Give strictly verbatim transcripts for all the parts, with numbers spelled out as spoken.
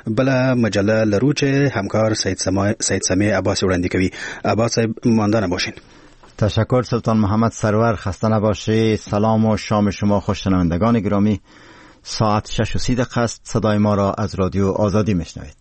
بله مجله لروچ همکار سید سما سید سمی عباسی وړاندې کوي. عباس صاحب ماندانه باشین. تشکر سلطان محمد سرور، خسته نباشی. سلام و شام شما خوش شنوندگان گرامی. ساعت شش و سی دقیقه است. صدای ما را از رادیو آزادی میشنوید.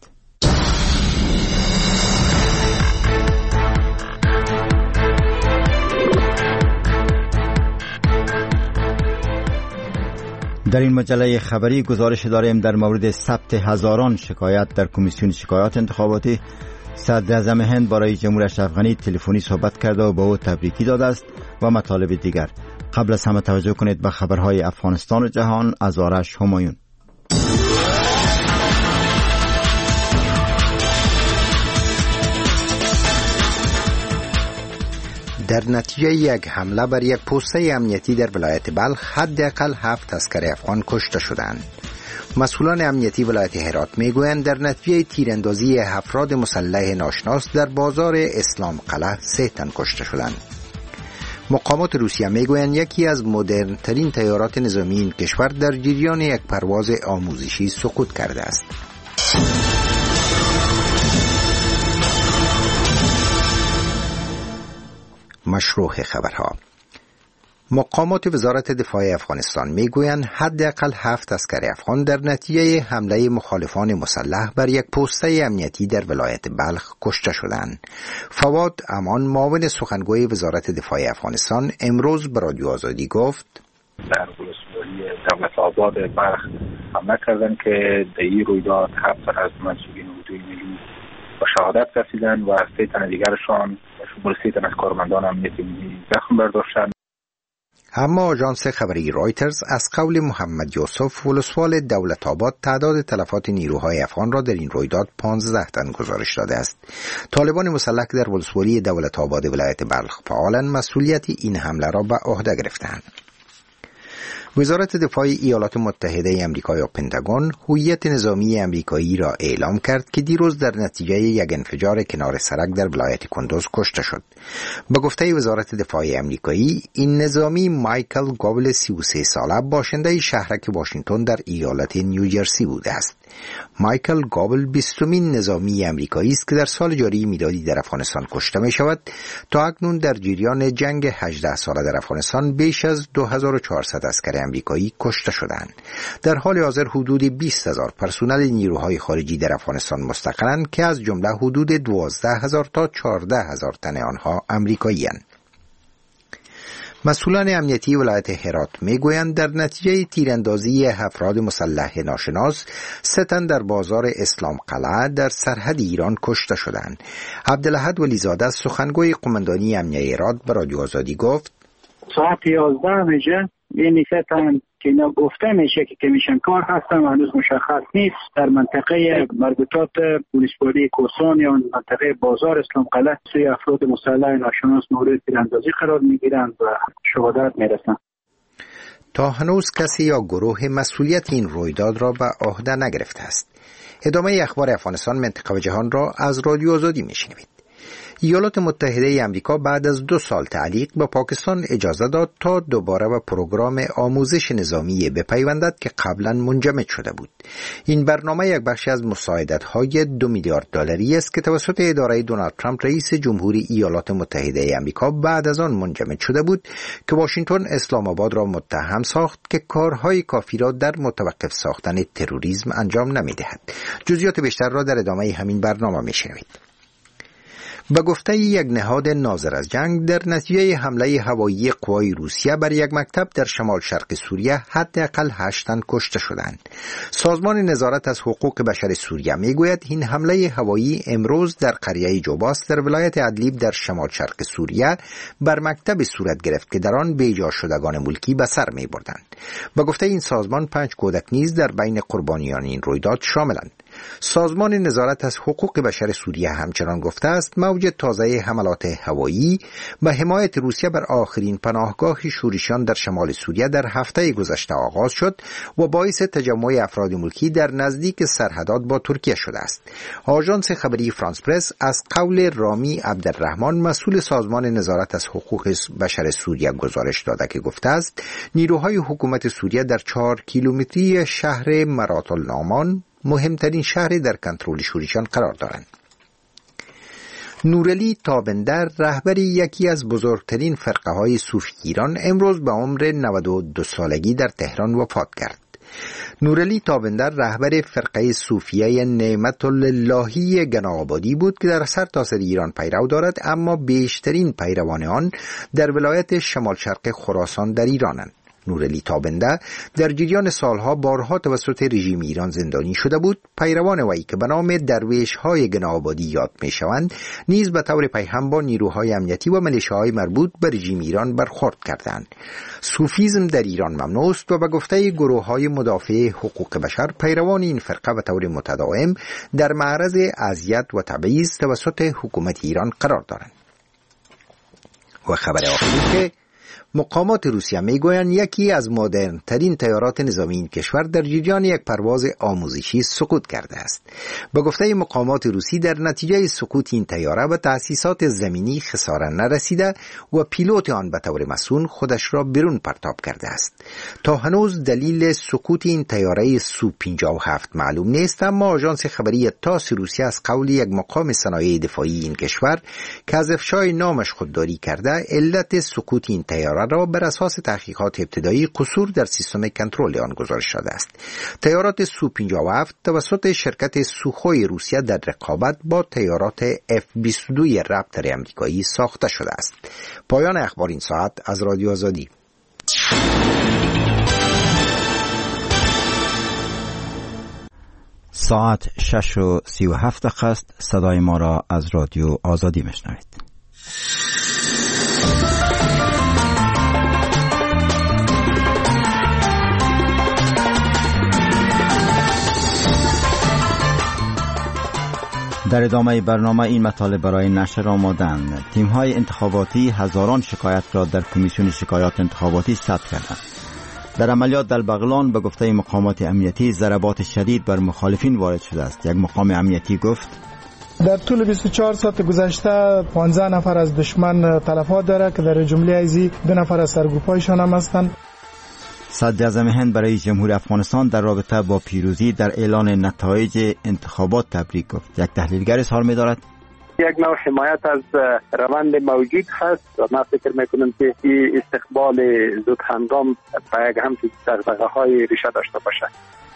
در این مجله خبری گزارش داریم در مورد ثبت هزاران شکایت در کمیسیون شکایات انتخاباتی. صدر اعظم هند برای جمهوری اشرف غنی تلفنی صحبت کرده و به او تبریکی داده است و مطالب دیگر. قبل از همه توجه کنید به خبرهای افغانستان و جهان از آرش همایون. در نتیجه یک حمله بر یک پوسته امنیتی در ولایت بلخ حداقل هفت عسکر افغان کشته شدند. مسئولان امنیتی ولایت هرات میگویند در نتیجه تیراندازی افراد مسلح ناشناس در بازار اسلام قلعه سه تن کشته شدند. مقامات روسیه میگویند یکی از مدرن ترین طیارات نظامی این کشور در جریان یک پرواز آموزشی سقوط کرده است. مشروع خبرها. مقامات وزارت دفاع افغانستان میگویند حداقل هفت عسکر افغان در نتیجه حمله مخالفان مسلح بر یک پوسته امنیتی در ولایت بلخ کشته شدند. فواد امان، معاون سخنگوی وزارت دفاع افغانستان، امروز به رادیو آزادی گفت در ولسوالی دولت آباد بلخ حمله کردند که در این رویداد هفت تن از منسوبین اردوی ملی به شهادت رسیدند و سه تن دیگرشان شمول سه تن از کارمندان امنیتی ملی زخم برداشتند. اما آژانس خبری رایترز از قول محمد یوسف ولسوال دولت آباد تعداد تلفات نیروهای افغان را در این رویداد پانزده تن گزارش داده است. طالبان مسلح که در ولسوالی دولت آباد ولایت بلخ فعالند مسئولیت این حمله را به عهده گرفتند. وزارت دفاع ایالات متحده آمریکا یا پنتاگون هویت نظامی آمریکایی را اعلام کرد که دیروز در نتیجه یک انفجار کنار سرک در ولایت کندوز کشته شد. به گفته وزارت دفاع آمریکایی این نظامی مایکل گابل سی و سه ساله باشنده شهرک واشنگتن در ایالت نیوجرسی بوده است. مایکل گابل بیستمین نظامی آمریکایی است که در سال جاری میلادی در افغانستان کشته می شود. تا اکنون در جریان جنگ هجده ساله در افغانستان بیش از دو هزار و چهارصد عسکر آمریکایی کشته شدند. در حال حاضر حدود بیست هزار پرسنل نیروهای خارجی در افغانستان مستقرند که از جمله حدود دوازده هزار تا چهارده هزار تن آنها آمریکایی‌اند. مسئولان امنیتی ولایت هرات میگویند در نتیجه تیراندازی افراد مسلح ناشناس سه تن در بازار اسلام قلعه در سرحد ایران کشته شدند. عبدالاحد ولیزاده سخنگوی قماندانی امنیه هرات به رادیو آزادی گفت ساعت یازده میشه این سه تن که اینا گفته میشه که کمیشن کار هستن هنوز مشخص نیست در منطقه مربوطات پلیسپولی کوسان یا منطقه بازار اسلام قلعه سه افراد مسلح ناشناس مورد تیراندازی قرار میگیرند و شهادت میرسند. تا هنوز کسی یا گروه مسئولیت این رویداد را به عهده نگرفته است. ادامه اخبار افغانستان، منطقه و جهان را از رادیو آزادی میشنوید. ایالات متحده آمریکا بعد از دو سال تعلیق به پاکستان اجازه داد تا دوباره به پروگرام آموزش نظامی بپیوندد که قبلا منجمد شده بود. این برنامه یک بخش از مساعدت‌های دو میلیارد دلاری است که توسط اداره دونالد ترامپ رئیس جمهوری ایالات متحده آمریکا بعد از آن منجمد شده بود که واشنگتن اسلام آباد را متهم ساخت که کارهای کافی را در متوقف ساختن تروریسم انجام نمی‌دهد. جزئیات بیشتر را در ادامه همین برنامه می‌شنوید. به گفته یک نهاد ناظر از جنگ در نتیجه حمله هوایی قوای روسیه بر یک مکتب در شمال شرق سوریه حداقل هشت تن کشته شدند. سازمان نظارت از حقوق بشر سوریه میگوید این حمله هوایی امروز در قریه جوباس در ولایت ادلیب در شمال شرق سوریه بر مکتب صورت گرفت که در آن بیجا شدگان ملکی به سر میبردند. به گفته این سازمان پنج کودک نیز در بین قربانیان این رویداد شاملند. سازمان نظارت از حقوق بشر سوریه همچنان گفته است موج تازه حملات هوایی و حمایت روسیه بر آخرین پناهگاه شورشیان در شمال سوریه در هفته گذشته آغاز شد و باعث تجمع افراد ملکی در نزدیک سرحدات با ترکیه شده است. آژانس خبری فرانس پرس از قول رامی عبدالرحمن مسئول سازمان نظارت از حقوق بشر سوریه گزارش داده که گفته است نیروهای حکومت سوریه در چهار کیلومتری شهر مرات النعمان مهمترین شهر در کنترل شوریشان قرار دارند. نورعلی تابندر رهبر یکی از بزرگترین فرقه های صوفی ایران امروز به عمر نود و دو سالگی در تهران وفات کرد. نورعلی تابندر رهبر فرقه صوفیه نعمت اللهی گناآبادی بود که در سرتاسر ایران پیرو دارد، اما بیشترین پیروان آن در ولایت شمال شرق خراسان در ایرانند. نورعلی تابنده در جریان سالها بارها توسط رژیم ایران زندانی شده بود. پیروان وی که به نام درویش های گناآبادی یاد می شوند نیز به طور پیهم با نیروهای امنیتی و ملیشه‌های مربوط به رژیم ایران برخورد کردند. صوفیسم در ایران ممنوع است و به گفته گروه های مدافع حقوق بشر پیروان این فرقه به طور متداوم در معرض اذیت و تبعیض توسط حکومت ایران قرار دارند. و خبر آخری که مقامات روسیه میگویند یکی از مدرن ترین طیارات نظامی این کشور در جریان یک پرواز آموزشی سقوط کرده است. به گفته مقامات روسی در نتیجه سقوط این طیاره به تأسیسات زمینی خسارت نرسیده و پیلوت آن به طور مسئول خودش را بیرون پرتاب کرده است. تا هنوز دلیل سقوط این طیاره سو پنجاه و هفت معلوم نیست، اما آژانس خبری تاس روسیه از قول یک مقام صنایع دفاعی این کشور که از افشای نامش خودداری کرده علت سقوط این طیاره را بر اساس تحقیقات ابتدایی قصور در سیستم کنترل آن گزارش شده است. طیارات سو پنجاه و هفت توسط شرکت سوخوی روسیه در رقابت با طیارات اف بیست و دو رپتر امریکایی ساخته شده است. پایان اخبار این ساعت از رادیو آزادی. ساعت شش و سی و هفت دقیقه است. صدای ما را از رادیو آزادی میشنوید. در ادامه برنامه این مطالب برای نشر آمادند. تیم‌های انتخاباتی هزاران شکایت را در کمیسیون شکایات انتخاباتی ثبت کردند. در عملیات در بغلان به گفته مقامات امنیتی ضربات شدید بر مخالفین وارد شده است. یک مقام امنیتی گفت در طول بیست و چهار ساعت گذشته پانزده نفر از دشمن تلفات داره که در جمله ازی دو نفر از سرگروپایشان هم هستند. صدر اعظم هند برای جمهوری افغانستان در رابطه با پیروزی در اعلان نتایج انتخابات تبریک گفت. یک تحلیلگر اظهار می‌دارد یک نوع حمایت از روند موجود هست و من فکر میکنم که این استقبال زود هنگام به یک همچین دغدغه‌های ریشه داشته باشد.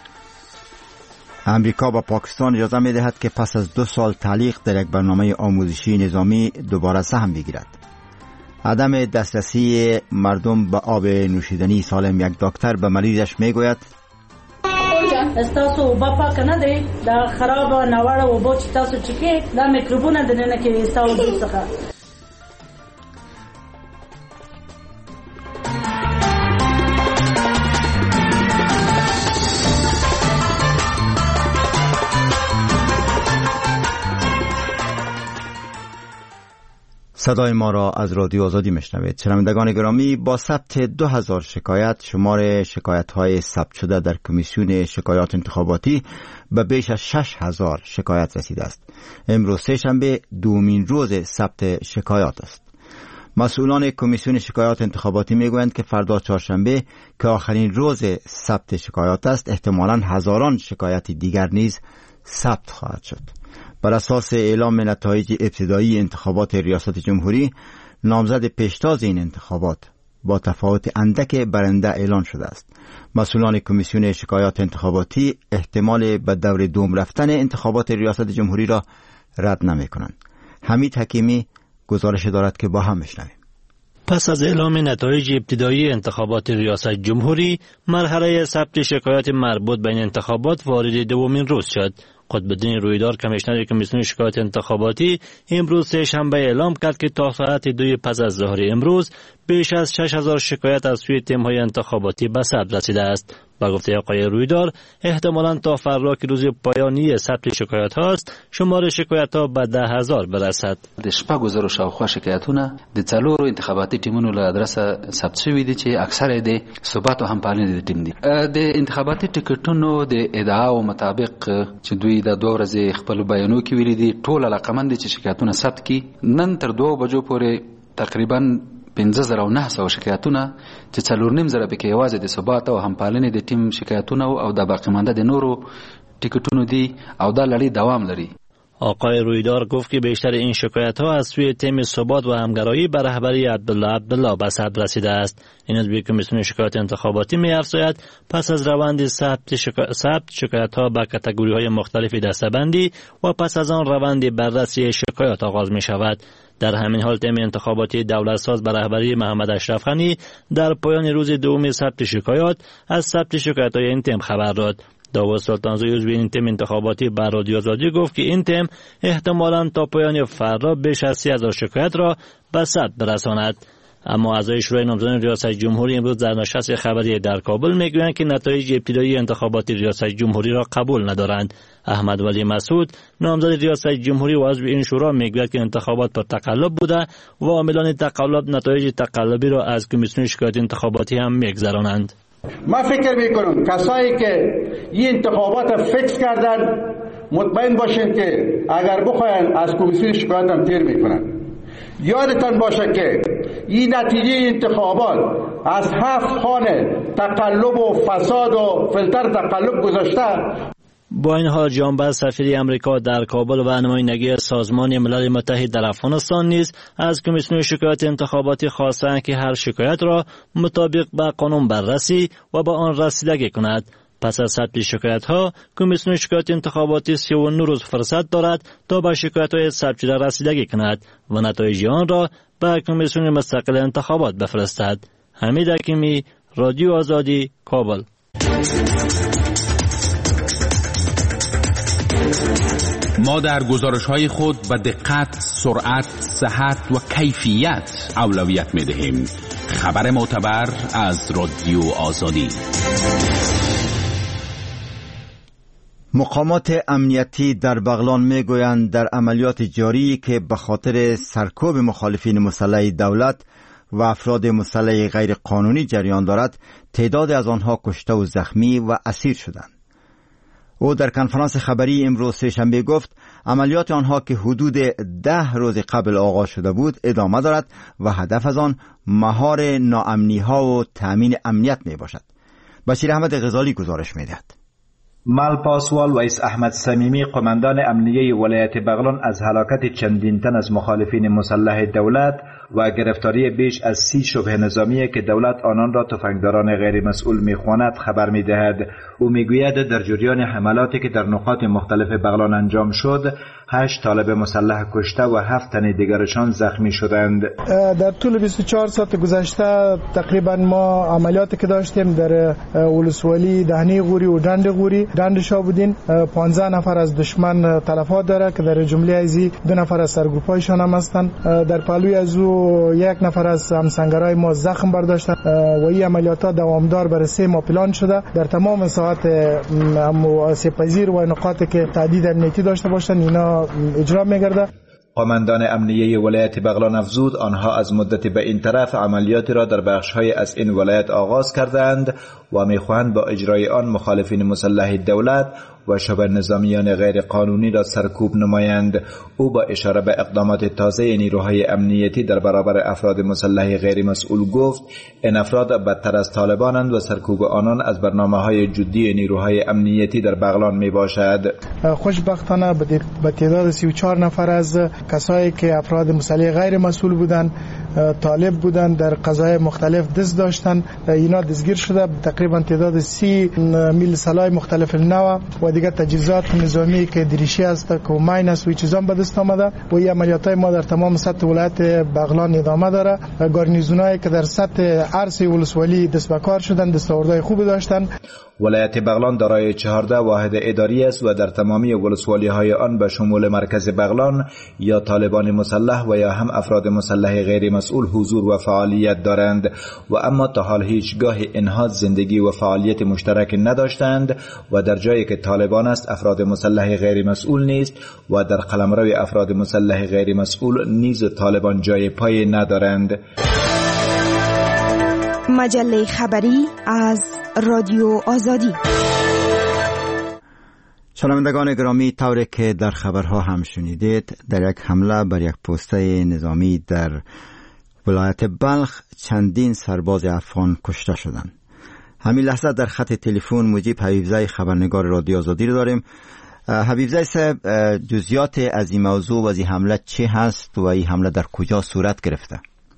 امریکا با پاکستان اجازه می‌دهد که پس از دو سال تعلیق در یک برنامه آموزشی نظامی دوباره سهم بگیرد. عدم دسترسی مردم به آب نوشیدنی سالم. یک دکتر به مریضش میگوید استاسو اوبه پاک نه دی دا خراب نوړ اوبه چې تاسو چکه دا میکروبونه دنه کې استاسو څخه. صدای ما را از رادیو آزادی میشنوید. شنوندگان گرامی، با ثبت دو هزار شکایت شمار شکایت‌های ثبت شده در کمیسیون شکایات انتخاباتی به بیش از شش هزار شکایت رسیده است. امروز سه شنبه دومین روز ثبت شکایات است. مسئولان کمیسیون شکایات انتخاباتی میگویند که فردا چهارشنبه که آخرین روز ثبت شکایات است احتمالاً هزاران شکایت دیگر نیز ثبت خواهد شد. بر اساس اعلام نتایج ابتدایی انتخابات ریاست جمهوری، نامزد پیشتاز این انتخابات با تفاوت اندک برنده اعلان شده است. مسئولان کمیسیون شکایات انتخاباتی احتمال به دور دوم رفتن انتخابات ریاست جمهوری را رد نمی کنند. حمید حکیمی گزارش دارد که با هم بشنویم. پس از اعلام نتایج ابتدایی انتخابات ریاست جمهوری، مرحله ثبت شکایات مربوط به این انتخابات وارد دومین روز شد. قطب‌الدین رویدار کمیشنر کمیسیون شکایات انتخاباتی امروز سه شنبه اعلام کرد که تا ساعت دوی پس از ظهر امروز بیش از شش هزار شکایت از سوی تیم‌های انتخاباتی به ثبت رسیده است. با گفته آقای رویدار، احتمالاً تا فردا که روز پایانی ثبت شکایت هاست، شمار شکایت ها به ده هزار برسد. د شپږ زره شاوخوا شکایتونه د څلورو انتخاباتي ټیمونو له ادرسه ثبت شوي دي چې اکثره د ثبات او همپالنې د ټیم دي. د انتخاباتي ټیکټونو د ادعاو مطابق چې دوی د دوه ورځې خپل بیانو کې ویلي دي، ټول علاقمند چې شکایتونه ثبت کړي، نن تر دوه بجو پورې تقریبا پنځه زره او نه سوه شکایتونه چې څلور نیم زره پکې یوازې د ثبات او همپالنې د ټیم شکایتونه او د باقی مانده د نورو ټیکټونو دي او دا لړۍ دوام لري. آقای رویدار گفت که بیشتر این شکایت ها از سوی تیم ثبات و همگرایی به رهبری عبدالله عبدالله به ثبت رسیده است. این از به کمیسیون شکایات انتخاباتی می افزاید پس از روند ثبت شکا... ثبت شکایت ها به کاتگوری های مختلفی دسته‌بندی و پس از آن روند بررسی شکایات آغاز می شود. در همین حال تیم انتخاباتی دولت ساز به رهبری محمد اشرف غنی در پایان روز دوم ثبت شکایات از ثبت شکایت های این تیم خبر داد. داوود سلطانزوی عضو این تیم انتخاباتی به رادیو آزادی گفت که این تیم احتمالاً تا پایان فردا بیش از سی هزار شکایت را به ثبت برساند. اما اعضای شورای نامزدان ریاست جمهوری امروز در نشست خبری در کابل میگویند که نتایج ابتدایی انتخابات ریاست جمهوری را قبول ندارند. احمد ولی مسعود نامزد ریاست جمهوری و عضو این شورا میگوید که انتخابات پر تقلب بوده و عاملان تقلب نتایج تقلبی را از کمیسیون شکایات انتخاباتی هم میگذرانند. ما فکر میکنم کسایی که این انتخابات فکس کردن مطمئن باشین که اگر بخواین از کمیسیون شکایات هم تیر میکنن. یادتان باشه که این نتیجه انتخابات از هفت خانه تقلب و فساد و فیلتر تقلب گذاشته. با این حال جانباز سفیر امریکا در کابل و نمایندگی سازمان ملل متحد در افغانستان نیز از کمیسیون شکایات انتخاباتی خواستند که هر شکایت را مطابق با قانون بررسی و با آن رسیدگی کند. پس از ثبت شکایت ها کمیسیون شکایات انتخاباتی سی و نه روز فرصت دارد تا به شکایت های ثبت شده رسیدگی کند و نتایج آن را به کمیسیون مستقل انتخابات بفرستد. حمید حکیمی، رادیو آزادی، کابل. ما در گزارش‌های خود به دقت، سرعت، صحت و کیفیت اولویت می‌دهیم. خبر معتبر از رادیو آزادی. مقامات امنیتی در بغلان میگویند در عملیات جاری که به خاطر سرکوب مخالفین مسلح دولت و افراد مسلح غیر قانونی جریان دارد، تعداد از آنها کشته و زخمی و اسیر شدند. او در کنفرانس خبری امروز سه‌شنبه گفت عملیات آنها که حدود ده روز قبل آغاز شده بود ادامه دارد و هدف از آن مهار ناامنی ها و تامین امنیت می باشد. بشیر احمد غزالی گزارش می دهد. مال پاسوال ویس احمد صمیمی قماندان امنیه ولایت بغلان از هلاکت چندین تن از مخالفین مسلح دولت و گرفتاری بیش از سی شبه نظامی که دولت آنان را تفنگداران غیر مسئول میخواند خبر میدهد. او میگوید در جریان حملاتی که در نقاط مختلف بغلان انجام شد، هشت طالب مسلح کشته و هفت تن دیگرشان زخمی شدند. در طول بیست و چهار ساعت گذشته تقریبا ما عملیاتی که داشتیم در ولسوالی دهنی غوری و ډنډ غوری ډنډ شابودین پانزده نفر از دشمن تلفات داره که در جمله ازی دو نفر از سرگروپایشان هم هستند. در پهلوی از او یک نفر از همسنگرای ما زخم برداشتند و این عملیات ها دوامدار برای سه ماه پلان شده. در تمام ساعات سپذیر و نقاطی که تعدید امنیتی داشته باشند اینا اجرا میگرده. قماندان امنیه ولایت بغلان افزود آنها از مدت به این طرف عملیاتی را در بخش‌های از این ولایت آغاز کردند و می‌خواهند با اجرای آن مخالفین مسلح دولت و شبه نظامیان غیر قانونی را سرکوب نمایند. او با اشاره به اقدامات تازه نیروهای امنیتی در برابر افراد مسلح غیر مسئول گفت این افراد بدتر از طالبانند و سرکوب آنان از برنامه‌های جدی نیروهای امنیتی در بغلان میباشد. خوشبختانه به تعداد سی و چهار نفر از کسایی که افراد مسلح غیر مسئول بودند، طالب بودند، در قضایای مختلف دست داشتند، اینا دستگیر شده. تقریبا تعداد سی میل سلاح مختلف نو و دیگه تجهیزات نظامی که دریشی است که ماین است و چیزام به دست آمده و این عملیاتای ما در تمام سطح ولایت بغلان ادامه داره. گارنیزونایی که در سطح عرصه ولسوالی دست به کار شدن، دستاوردهای خوبی داشتن. ولایت بغلان دارای چهارده واحد اداری است و در تمامی ولسوالی های آن به شمول مرکز بغلان یا طالبان مسلح و یا هم افراد مسلح غیر مسئول حضور و فعالیت دارند و اما تا حال هیچگاه اینها زندگی و فعالیت مشترک نداشتند و در جایی که طالبان است افراد مسلح غیر مسئول نیست و در قلمرو افراد مسلح غیر مسئول نیز طالبان جای پای ندارند. مجله خبری از رادیو آزادی. شنوندگان گرامی، طوری که در خبرها هم شنیدید، در یک حمله بر یک پسته نظامی در ولایت بلخ چندین سرباز افغان کشته شدند. همین لحظه در خط تلفن مجیب حبیبزای خبرنگار رادیو آزادی رو داریم. حبیبزای صاحب، جزئیات از این موضوع و از این حمله چه هست و این حمله در کجا صورت گرفته؟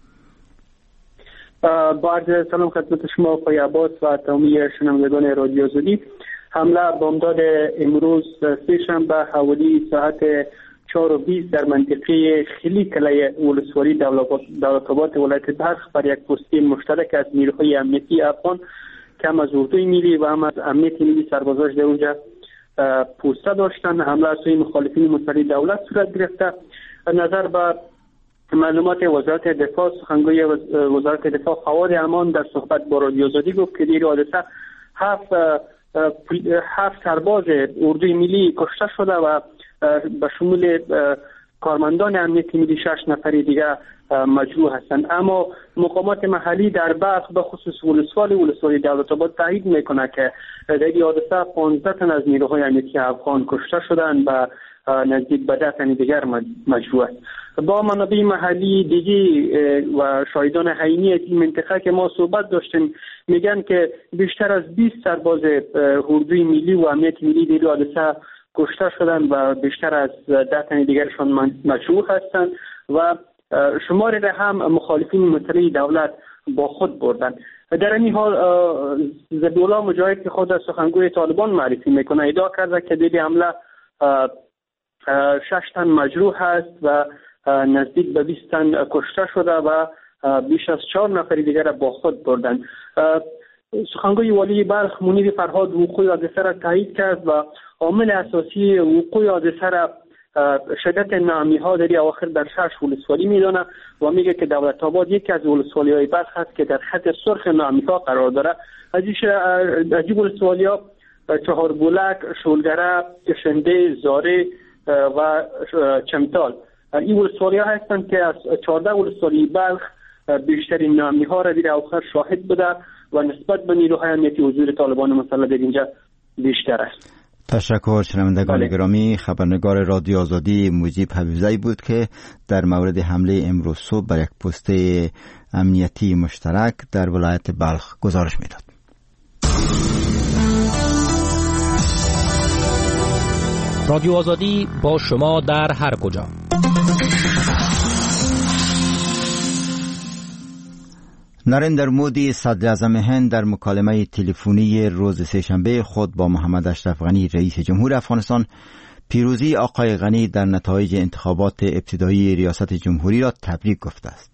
با عرض سلام خدمت شما آقای عباس و تمامی شنوندگان رادیو آزادی. حمله بامداد امروز سه شنبه حوالی ساعت چهار و بیست در منطقه خیلی کلای ولسوالی دولت‌آباد ولایت بلخ بر یک پستی مشترک از نیروهای امنیتی افغان که هم از اردوی ملی و هم از امنیت ملی سربازاش در اونجا پوسته داشتن. حمله از سوی مخالفین مسلح دولت صورت گرفته. نظر به معلومات وزارت دفاع، سخنگوی وزارت دفاع فواد امان در صحبت با رادیو آزادی گفت که در حادثه هفت هفت سرباز اردوی ملی کشته شده و به شمول کارمندان امنیت ملی شش نفر دیگر مجروح هستند. اما مقامات محلی در بلخ به خصوص ولسوالی ولسوالی دولت‌آباد تایید میکنه که در این حادثه پانزده تن از نیروهای امنیتی افغان کشته شدند و نزدیک به ده تن دیگر مجروح است. با منابع محلی دیگی و شاهدان عینی از این منطقه که ما صحبت داشتیم میگن که بیشتر از بیست سرباز اردوی ملی و امنیت ملی در حادثه کشته شدند و بیشتر از ده تن دیگرشان مجروح هستند و شماری را هم مخالفین مسلح دولت با خود بردند. در این حال ذبیح‌الله مجاهد که خود سخنگوی طالبان معرفی میکنه ادعا کرده که در حمله شش تن مجروح هست و نزدیک به بیست تن کشته شده و بیش از چهار نفر دیگر را با خود بردند. سخنگوی والی بلخ منیر فرهاد وقوع حادثه را تایید کرد و عامل اساسی وقوع حادثه را شدت ناامنی ها در اواخر در شش ولسوالی میدانه و میگه که دولت‌آباد یکی از ولسوالی های بلخ هست که در خط سرخ ناامنی ها قرار داره. از این ولسوالی ها چهار بولک، شولگره، کشنده، زاره و چمتال این ولسوالی ها هستند که از چهارده ولسوالی بلخ بیشترین ناامنی ها را در اواخر شاهد بوده و نسبت به نیروهای امنیتی حضور طالبان مسلح در اینجا بیشتر است. تشکر. شنوندگان گرامی، خبرنگار رادیو آزادی مجیب حبیبزایی بود که در مورد حمله امروز صبح بر یک پست امنیتی مشترک در ولایت بلخ گزارش میداد. رادیو آزادی با شما در هر کجا. نریندر مودی صدر اعظم هند در مکالمه تلفنی روز سه‌شنبه خود با محمد اشرف غنی رئیس جمهور افغانستان پیروزی آقای غنی در نتایج انتخابات ابتدایی ریاست جمهوری را تبریک گفته است.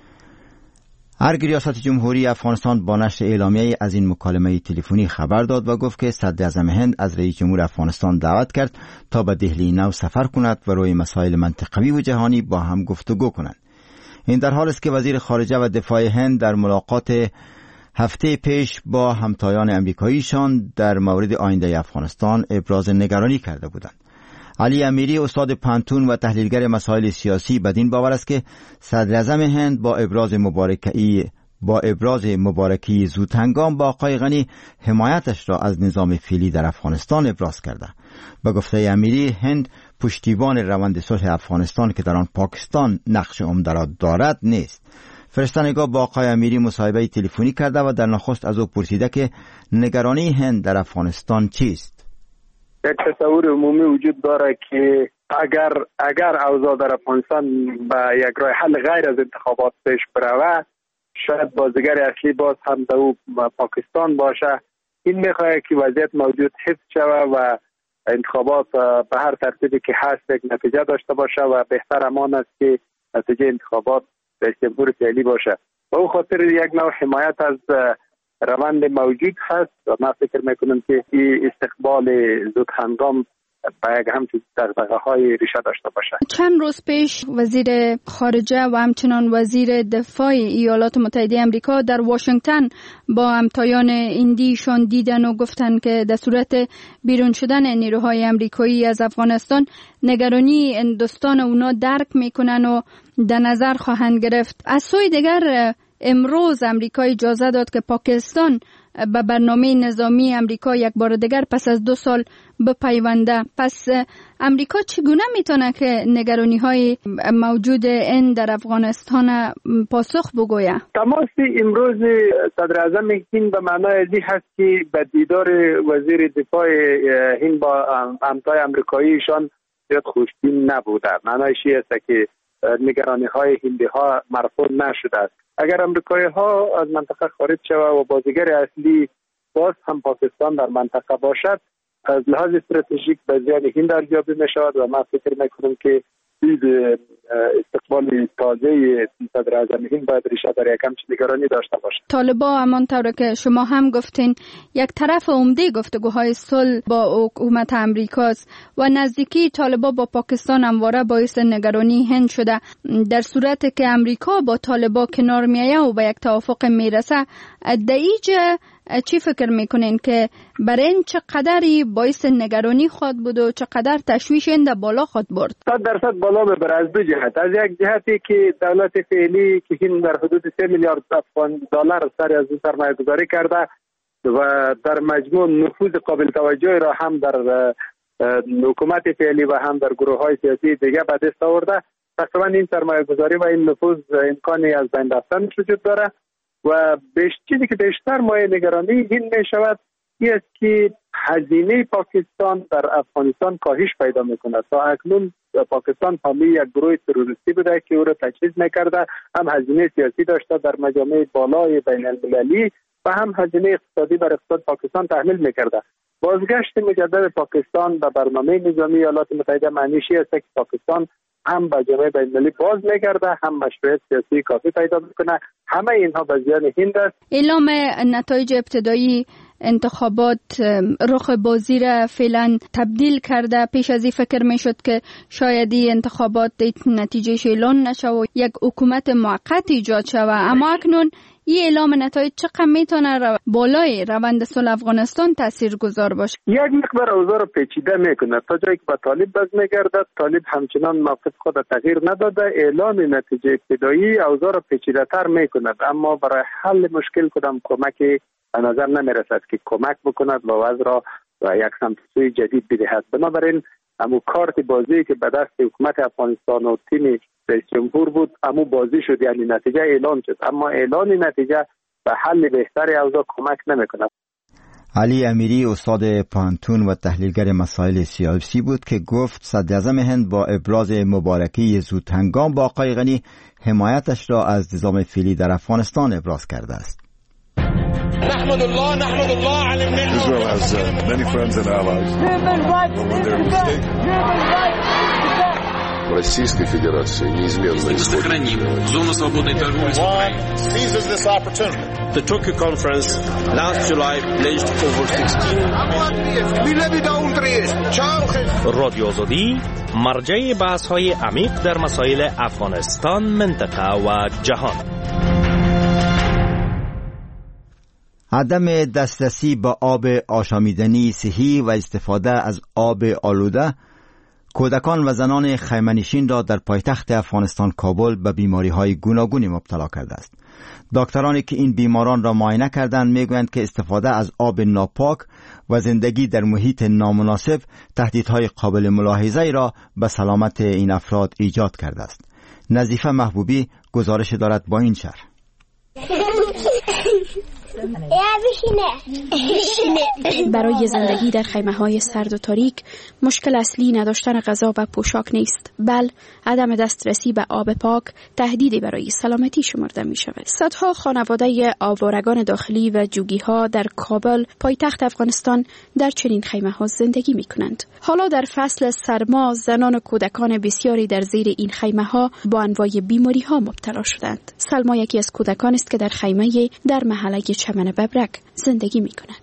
ارگ ریاست جمهوری افغانستان با نشر اعلامیه از این مکالمه تلفنی خبر داد و گفت که صدر اعظم هند از رئیس جمهور افغانستان دعوت کرد تا به دهلی نو سفر کند و روی مسائل منطقوی و جهانی با هم گفتگو کنند. این در حالی است که وزیر خارجه و دفاع هند در ملاقات هفته پیش با همتایان امریکاییشان در مورد آینده افغانستان ابراز نگرانی کرده بودند. علی امیری استاد پانتون و تحلیلگر مسائل سیاسی بدین باور است که صدر اعظم هند با ابراز مبارکی با ابراز مبارکی زودهنگام با آقای غنی حمایتش را از نظام فعلی در افغانستان ابراز کرده. به گفته امیری هند پشتیبان روند صلح افغانستان که در آن پاکستان نقش عمده را دارد نیست. فرستانگاه با آقای امیری مصاحبه تلفنی کرده و در نخست از او پرسیده که نگرانی هند در افغانستان چیست؟ یک تصور عمومی وجود داره که اگر اگر اوضاع در افغانستان به یک راه حل غیر از انتخابات پیش بروه، شاید بازیگر اصلی باز هم در پاکستان باشه. این میخواهد که وضعیت موجود حفظ شود و انتخابات به هر ترتیبی که هست یک نتیجه داشته باشه و بهتر امان است که نتیجه انتخابات رئیس جمهور فعلی باشه. و او خاطر یک نوع حمایت از روند موجود هست و من فکر میکنم که این استقبال زود هنگام با یک همچین دغدغه‌های ریشه داشته باشه. چند روز پیش وزیر خارجه و همچنان وزیر دفاع ایالات متحده آمریکا در واشنگتن با همتایان هندیشان دیدن و گفتن که در صورت بیرون شدن نیروهای آمریکایی از افغانستان نگرانی هندوستان اونا درک میکنن و در نظر خواهند گرفت. از سوی دیگر امروز امریکا اجازه داد که پاکستان به برنامه نظامی امریکا یک بار دیگر پس از دو سال بپیونده. پس امریکا چگونه میتونه که نگرانی های موجود این در افغانستان پاسخ بگوید؟ تماس امروز صدر اعظم هند به معنای ازی هست که به دیدار وزیر دفاع هند با همتای امریکاییشان زیاد خوشبین نبوده. معنایش است که نگرانی های هندی ها مرفوع نشده است. اگر امریکایی ها از منطقه خارج شود و بازیگر اصلی باز هم پاکستان در منطقه باشد، از لحاظ استراتژیک به زیان هند ارزیابی می شود و من فکر میکنم که دید استقبال تازه صدر اعظم هند باید ریشه در یک همچین نگرانی داشته باشد. طالبان همانطور که شما هم گفتین یک طرف عمده گفتگوهای صلح با حکومت امریکاست و نزدیکی طالبان با پاکستان همواره باعث نگرانی هند شده. در صورتی که امریکا با طالبان کنار میآید و به یک توافق میرسه، در اینجا چی فکر میکنین که برای این چقدری باعث نگرانی خود بود و چقدر تشویش این بالا خود برد؟ صد درصد بالا ببره از دو جهت. از یک جهتی که دولت فعلی که هند در حدود سه میلیارد افغان دلار سر از این سرمایه گذاری کرده و در مجموع نفوذ قابل توجهی را هم در حکومت فعلی و هم در گروه های سیاسی دیگه به دست آورده، تقریبا این سرمایه گذاری و این نفوذ امکانی از بین رفتن وجود داره و چیزی که بیشتر مایه نگرانی این می شود این است که هزینه پاکستان در افغانستان کاهش پیدا میکند. تا اکنون پاکستان حامی یک گروه تروریستی بوده که او را تجهیز میکرده، هم هزینه سیاسی داشته در مجامع بالای بین المللی و هم هزینه اقتصادی بر اقتصاد پاکستان تحمیل میکرده. بازگشت مجدد پاکستان به برنامه نظامی ایالات متحده معنیش است که پاکستان هم به جامعه بین‌المللی باز میگرده، هم مشروعیت سیاسی کافی پیدا میکنه. همه اینها به زیان هند است. اعلام نتایج ابتدایی انتخابات رخ بازی را فعلا تبدیل کرده. پیش از این فکر میشد که شاید این انتخابات نتیجهش اعلان نشه و یک حکومت موقت ایجاد شود، اما اکنون این اعلام نتایج چقدر میتونه رو بالای روند صلح افغانستان تاثیر گذار باشه؟ یک مقدار اوضاع رو پیچیده میکنه. تا جایی که با طالب باز میگردد، طالب همچنان موقف خود تغییر نداده. اعلان نتیجه ابتدایی اوضاع رو پیچیده تر میکند، اما برای حل مشکل کدام کمکی به نظر نمیرسد که کمک بکند و وضع را و یک سمت سوی جدید بدهد. بنابراین امو کارت بازی که به دست حکومت افغانستان و تیم رئیس جمهور بود امو بازی شد، یعنی نتیجه اعلان شد، اما اعلان نتیجه به حل بهتری اوضاع کمک نمیکند. علی امیری استاد پانتون و تحلیلگر مسائل سیاسی بود که گفت صدر اعظم هند با ابراز مبارکی زود هنگام با آقای غنی حمایتش را از نظام فعلی در افغانستان ابراز کرده است. نحمد الله نحمد الله على النعمة. Israel has uh, many friends and allies. When they're mistaken. Российской Федерации неизменно сохраним зону свободной торговли с Украиной. Seizes this opportunity. The Tokyo conference last July pledged over sixteen رادیو آزادی مرجع بحث‌های عمیق در مسائل افغانستان، منطقه و جهان. عدم دسترسی به آب آشامیدنی صحی و استفاده از آب آلوده کودکان و زنان خیمه‌نشین را در پایتخت افغانستان کابل به بیماری‌های گوناگونی مبتلا کرده است. دکترانی که این بیماران را معاینه کردند میگویند که استفاده از آب ناپاک و زندگی در محیط نامناسب تهدیدهای قابل ملاحظه‌ای را به سلامت این افراد ایجاد کرده است. نظیفه محبوبی گزارش دارد با این شرح. برای زندگی در خیمه‌های سرد و تاریک مشکل اصلی نداشتن غذا و پوشاک نیست، بل عدم دسترسی به آب پاک تهدیدی برای سلامتی شمرده می شود. صدها خانواده آوارگان داخلی و جوگی‌ها در کابل پایتخت افغانستان در چنین خیمه‌ها زندگی می کنند. حالا در فصل سرما زنان و کودکان بسیاری در زیر این خیمه‌ها با انواع بیماری‌ها مبتلا شدند. سلما یکی از کودکان است که در خیمه در محله چمن ببرک زندگی می کند.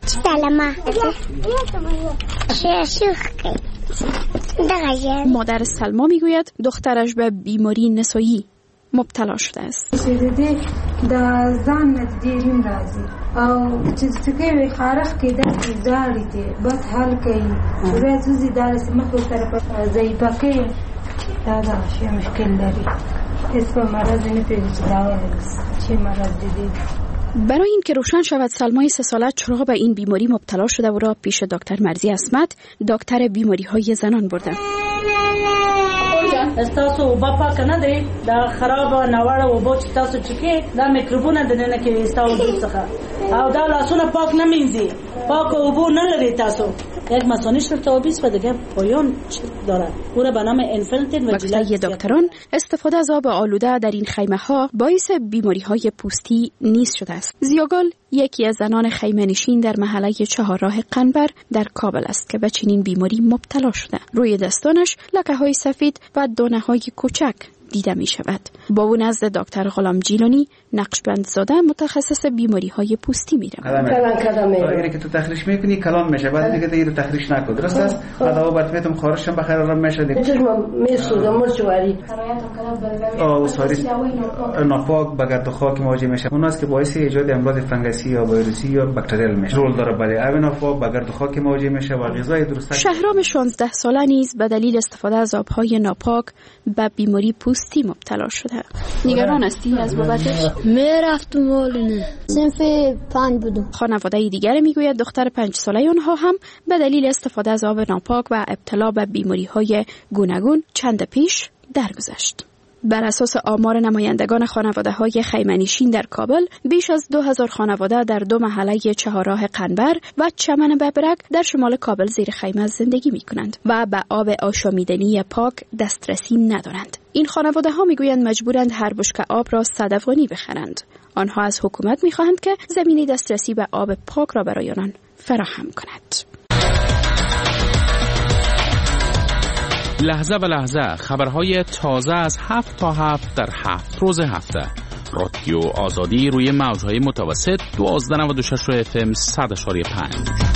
مادر سلما می گوید دخترش به بیماری نسایی مبتلا شده است. دا زن دیریم رازی او چیزی خارخ که دستی داری دی بس حل کی ورزوزی دارس مخو طرف زیباکی دادا شی مشکل داری اسم مرض نه پیدا چی مرض دیدی برای اینکه روشن شود سلمای سه ساله چرا به این بیماری مبتلا شده و را پیش دکتر مرزی اسمت، دکتر بیماری های زنان برده. استاسو وبا پاک نه دی دا خراب نواړه وبو چې تاسو چکه دا میکروبونه د نه کې استاو د څخه او دا لاسونه پاک نه مینځي پاک وبو نه لري تاسو یک مسانیش رو تابیز و دیگه پایان داره او را به نام انفلتین و جلد. دکتران استفاده از آب آلوده در این خیمه ها باعث بیماری های پوستی نیز شده است. زیاگل یکی از زنان خیمه نشین در محله چهارراه قنبر در کابل است که به چنین بیماری مبتلا شده. روی دستانش لکه های سفید و دانه های کوچک دیده می شود. با او نزد دکتر غلام جیلانی نقشبند زاده متخصص بیماری های پوستی می روم. کلام کلام اگه که تو تخریش میکنی کلام میشه بعد دیگه دیگه تخریش نکن درست است بعد آب براتون خارجشم بخیر آرام میشه دیگه چشم میسوزه مرچواری آه سواری ناپاک با گرد و خاک مواجه میشه اون است که باعث ایجاد امراض فنگسی یا ویروسی یا باکتریال میشه رول داره برای آب ناپاک با گرد و خاک مواجه میشه و غذای درست. شهرام شانزده ساله نیز به دلیل استفاده از آبهای ناپاک به بیماری پوستی مبتلا شده. نگران هستی از بابتش؟ میرفتم ولنه صنف پنج بودم. خانواده دیگر میگوید دختر پنج ساله آنها هم به دلیل استفاده از آب ناپاک و ابتلا به بیماری های گوناگون چند پیش درگذشت. بر اساس آمار نمایندگان خانواده های خیمه‌نشین در کابل بیش از دو هزار خانواده در دو محله چهارراه قنبر و چمن ببرک در شمال کابل زیر خیمه زندگی می کنند و به آب آشامیدنی پاک دسترسی ندارند. این خانواده ها می گویند مجبورند هر بشکه آب را صد افغانی بخرند. آنها از حکومت می خواهند که زمینه دسترسی به آب پاک را برای آنان فراهم کند. لحظه به لحظه خبرهای تازه از هفت تا هفت در هفت روز هفته. رادیو آزادی روی موجهای متوسط دوازده نود و شش رو اف ام صد اشاری پنج.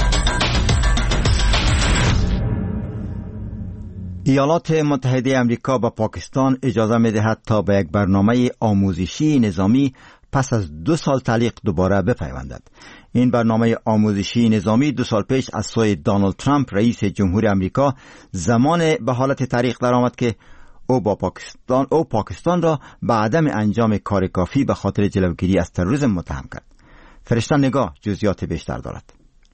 ایالات متحده امریکا به پاکستان اجازه می‌دهد تا به یک برنامه آموزشی نظامی پس از دو سال تعلیق دوباره بپیوندد. این برنامه آموزشی نظامی دو سال پیش از سوی دونالد ترامپ رئیس جمهور امریکا زمان به حالت تعلیق درآمد که او با پاکستان او پاکستان را به عدم انجام کار کافی به خاطر جلوگیری از تروریسم متهم کرد. فرشته نگاه جزئیات بیشتر دارد.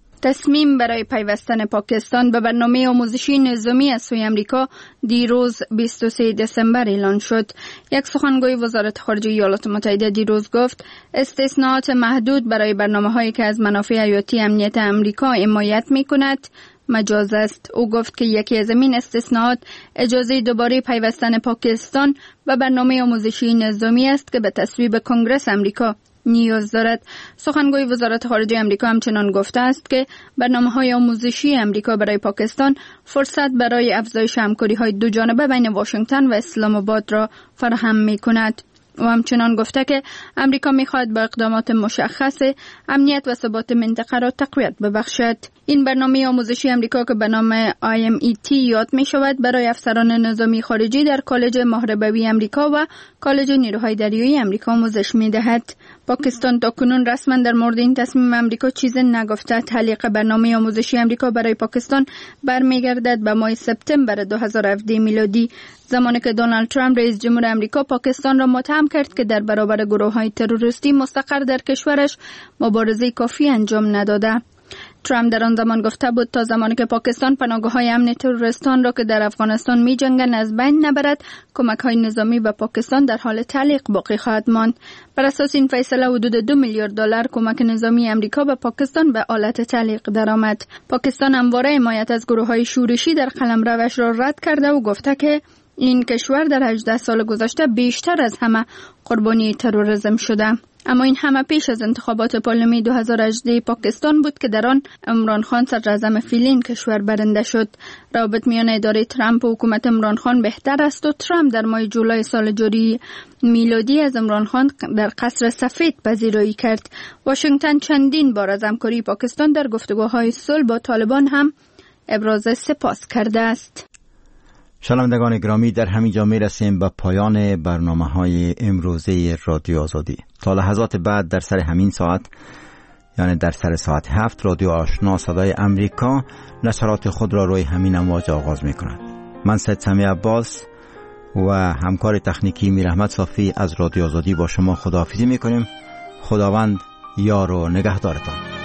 تصمیم برای پیوستن پاکستان به برنامه آموزشی نظامی از سوی امریکا دیروز بیست و سوم دسامبر اعلان شد. یک سخنگوی وزارت خارجه ایالات متحده دیروز گفت استثناءات محدود برای برنامه‌هایی که از منافع حیاتی امنیت امریکا حمایت می‌کند مجاز است. او گفت که یکی از این استثناءات اجازه دوباره پیوستن پاکستان به برنامه آموزشی نظامی است که به تصویب کنگره امریکا نیاز دارد. سخنگوی وزارت خارجه امریکا همچنان گفته است که برنامه‌های آموزشی امریکا برای پاکستان فرصت برای افزایش همکاری‌های دو جانبه بین واشنگتن و اسلام آباد را فراهم می‌کند. و همچنان گفته که امریکا می‌خواهد با اقدامات مشخص امنیت و ثبات منطقه را تقویت ببخشد. این برنامه آموزشی امریکا که به نام آی ام ای تی یاد می شود برای افسران نظامی خارجی در کالج محاربوی امریکا و کالج نیروهای دریایی امریکا آموزش می دهد. پاکستان تاکنون رسما در مورد این تصمیم امریکا چیز نگفته. تعلیق برنامه آموزشی امریکا برای پاکستان برمیگردد به ماه سپتامبر دو هزار و هفده میلادی، زمانی که دونالد ترامپ رئیس جمهور امریکا پاکستان را متهم کرد که در برابر گروه‌های تروریستی مستقر در کشورش مبارزه کافی انجام نداده. ترامپ در آن زمان گفته بود تا زمانی که پاکستان پناهگاه‌های امن تروریستان را که در افغانستان می‌جنگند از بین نبرد، کمک‌های نظامی به پاکستان در حال تعلیق باقی خواهد ماند. بر اساس این فیصله حدود دو میلیارد دلار کمک نظامی امریکا به پاکستان به آلت تعلیق درآمد. پاکستان همواره حمایت از گروه‌های شورشی در قلمروش را رد کرده و گفته که این کشور در هجده سال گذشته بیشتر از همه قربانی تروریسم شده. اما این همه پیش از انتخابات پارلمانی دو هزار و هجده پاکستان بود که در آن عمران خان صدراعظم فعلی این کشور برنده شد. روابط میان اداره ترامپ و حکومت عمران خان بهتر است و ترامپ در ماه جولای سال جاری میلادی از عمران خان در قصر سفید پذیرایی کرد. واشنگتن چندین بار از همکاری پاکستان در گفتگوهای صلح با طالبان هم ابراز سپاس کرده است. شنوندگان گرامی، در همین جا می رسیم به پایان برنامه های امروزه رادیو آزادی. تا لحظات بعد در سر همین ساعت، یعنی در سر ساعت هفت، رادیو آشنا صدای امریکا نشرات خود را روی همین امواج آغاز می کند. من سید سمی عباس و همکار تکنیکی میر احمد صافی از رادیو آزادی با شما خداحافظی می کنیم. خداوند یار و نگهدارتان.